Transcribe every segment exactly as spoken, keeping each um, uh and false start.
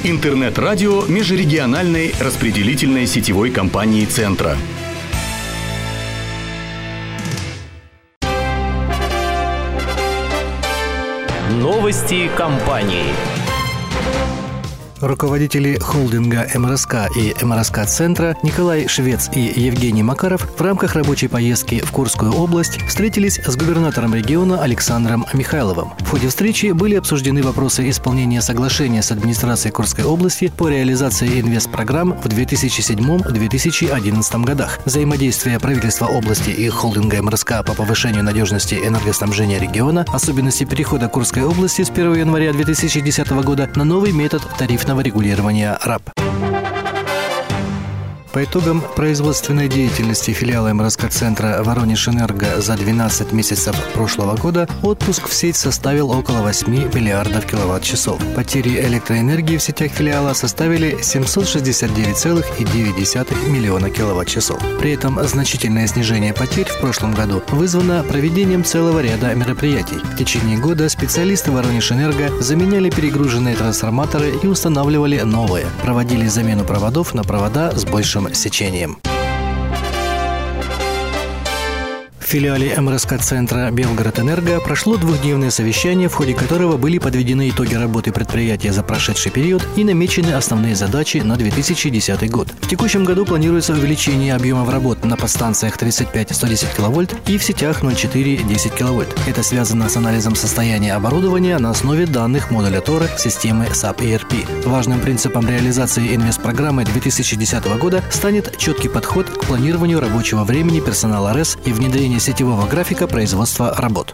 Интернет-радио межрегиональной распределительной сетевой компании «Центра». Новости компании. Руководители холдинга эм эр эс ка и эм эр эс ка-центра Николай Швец и Евгений Макаров в рамках рабочей поездки в Курскую область встретились с губернатором региона Александром Михайловым. В ходе встречи были обсуждены вопросы исполнения соглашения с администрацией Курской области по реализации инвестпрограмм в две тысячи седьмом — две тысячи одиннадцатом годах, взаимодействие правительства области и холдинга эм эр эс ка по повышению надежности энергоснабжения региона, особенности перехода Курской области с первого января две тысячи десятого года на новый метод тарифного регулирования РАП. По итогам производственной деятельности филиала эм эр эс ка-центра «Воронеж-Энерго» за двенадцать месяцев прошлого года отпуск в сеть составил около восьми миллиардов киловатт-часов. Потери электроэнергии в сетях филиала составили семьсот шестьдесят девять целых девять десятых миллиона киловатт-часов. При этом значительное снижение потерь в прошлом году вызвано проведением целого ряда мероприятий. В течение года специалисты «Воронеж-Энерго» заменяли перегруженные трансформаторы и устанавливали новые, проводили замену проводов на провода с большим сечением. В филиале эм эр эс ка-центра «Белгород-Энерго» прошло двухдневное совещание, в ходе которого были подведены итоги работы предприятия за прошедший период и намечены основные задачи на две тысячи десятый год. В текущем году планируется увеличение объемов работ на подстанциях тридцать пять — сто десять киловольт и в сетях ноль целых четыре десятых киловольт. Это связано с анализом состояния оборудования на основе данных модуля Тора системы сап и эр пи. Важным принципом реализации инвестпрограммы две тысячи десятого года станет четкий подход к планированию рабочего времени персонала РЭС и внедрение сетевого графика производства работ.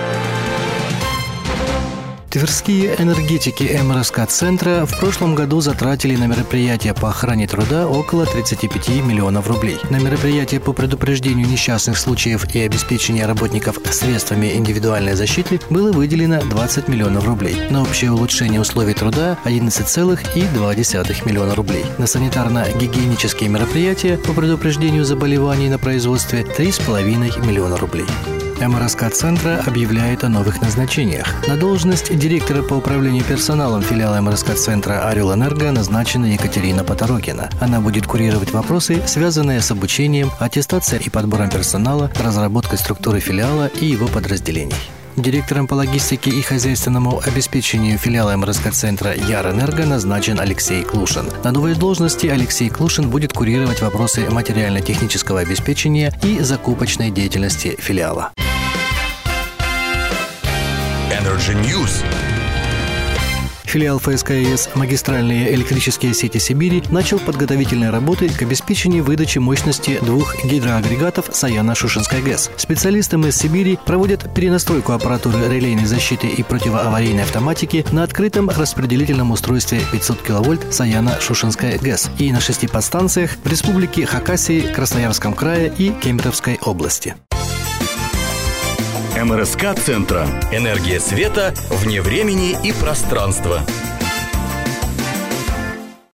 Тверские энергетики эм эр эс ка-центра в прошлом году затратили на мероприятия по охране труда около тридцати пяти миллионов рублей. На мероприятия по предупреждению несчастных случаев и обеспечению работников средствами индивидуальной защиты было выделено двадцать миллионов рублей. На общее улучшение условий труда одиннадцать целых две десятых миллиона рублей. На санитарно-гигиенические мероприятия по предупреждению заболеваний на производстве три с половиной миллиона рублей. эм эр эс ка-центра объявляет о новых назначениях. На должность директора по управлению персоналом филиала эм эр эс ка-центра «Орел-Энерго» назначена Екатерина Поторокина. Она будет курировать вопросы, связанные с обучением, аттестацией и подбором персонала, разработкой структуры филиала и его подразделений. Директором по логистике и хозяйственному обеспечению филиала эм эр эс ка-центра «Яр-Энерго» назначен Алексей Клушин. На новой должности Алексей Клушин будет курировать вопросы материально-технического обеспечения и закупочной деятельности филиала. Energy News. Филиал эф эс ка е эс «Магистральные электрические сети Сибири» начал подготовительные работы к обеспечению выдачи мощности двух гидроагрегатов Саяно-Шушенской ГЭС. Специалисты эм эс Сибири проводят перенастройку аппаратуры релейной защиты и противоаварийной автоматики на открытом распределительном устройстве пятьсот киловольт Саяно-Шушенской ГЭС и на шести подстанциях в республике Хакасии, Красноярском крае и Кемеровской области. эм эр эс ка-центра. Энергия света вне времени и пространства.